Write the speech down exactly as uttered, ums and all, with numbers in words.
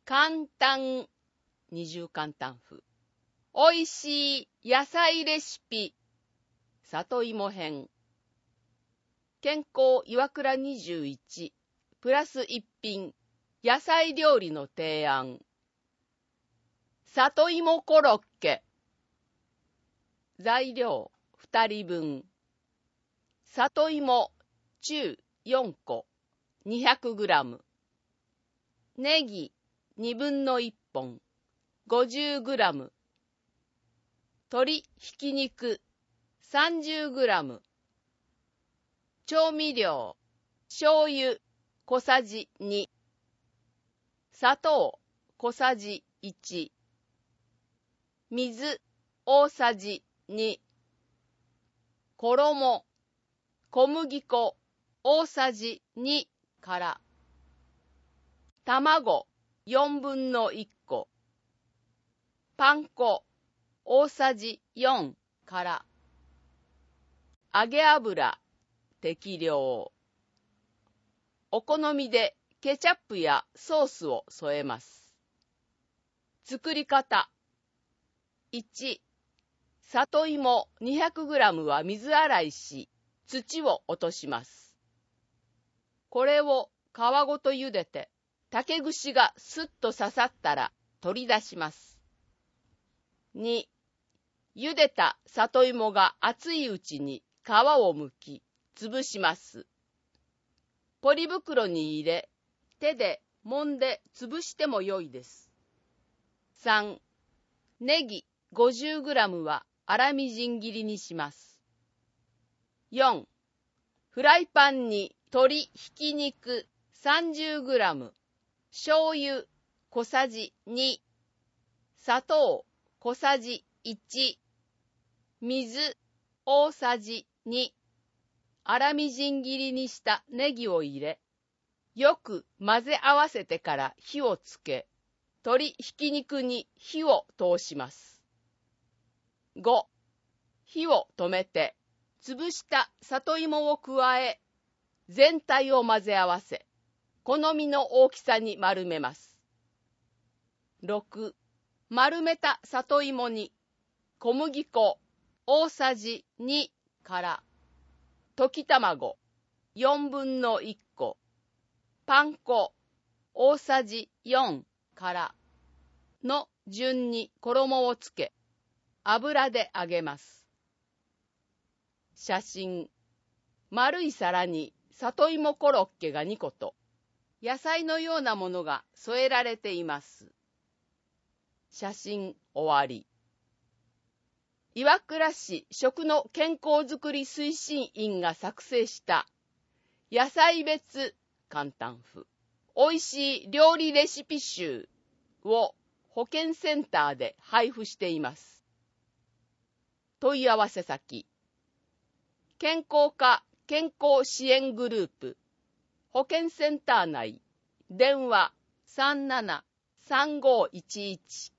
簡単二重簡単譜。おいしい野菜レシピ里芋編。健康岩倉にじゅういちプラス一品野菜料理の提案。里芋コロッケ。材料ふたりぶん。里芋中よんこ にひゃくグラム。ネギにぶんのいっぽん ごじゅうグラム。鶏ひき肉さんじゅうグラム。調味料醤油小さじに。砂糖小さじいち。水大さじに。衣小麦粉大さじにから。卵よんぶんのいっこ。パン粉大さじよんから。揚げ油適量。お好みでケチャップやソースを添えます。作り方。いち、里芋 にひゃくグラム は水洗いし、土を落とします。これを皮ごと茹でて、竹串がスッと刺さったら取り出します。に、茹でた里芋が熱いうちに皮を剥き、潰します。ポリ袋に入れ、手で揉んで潰してもよいです。さん、ネギ ごじゅうグラム は粗みじん切りにします。よん、フライパンに鶏ひき肉 さんじゅうグラム、醤油小さじに、砂糖小さじいち、水大さじに、粗みじん切りにしたネギを入れ、よく混ぜ合わせてから火をつけ、鶏ひき肉に火を通します。ご、火を止めて、潰した里芋を加え、全体を混ぜ合わせ、好みの大きさに丸めます。ろく、丸めた里芋に、小麦粉大さじにから、溶き卵よんぶんのいっこ、パン粉大さじよんからの順に衣をつけ、油で揚げます。写真。丸い皿に里芋コロッケがにこと、野菜のようなものが添えられています。写真終わり。岩倉市食の健康づくり推進員が作成した野菜別簡単譜おいしい料理レシピ集を保健センターで配布しています。問い合わせ先。健康課健康支援グループ保健センター内電話 さんななさんごいちいち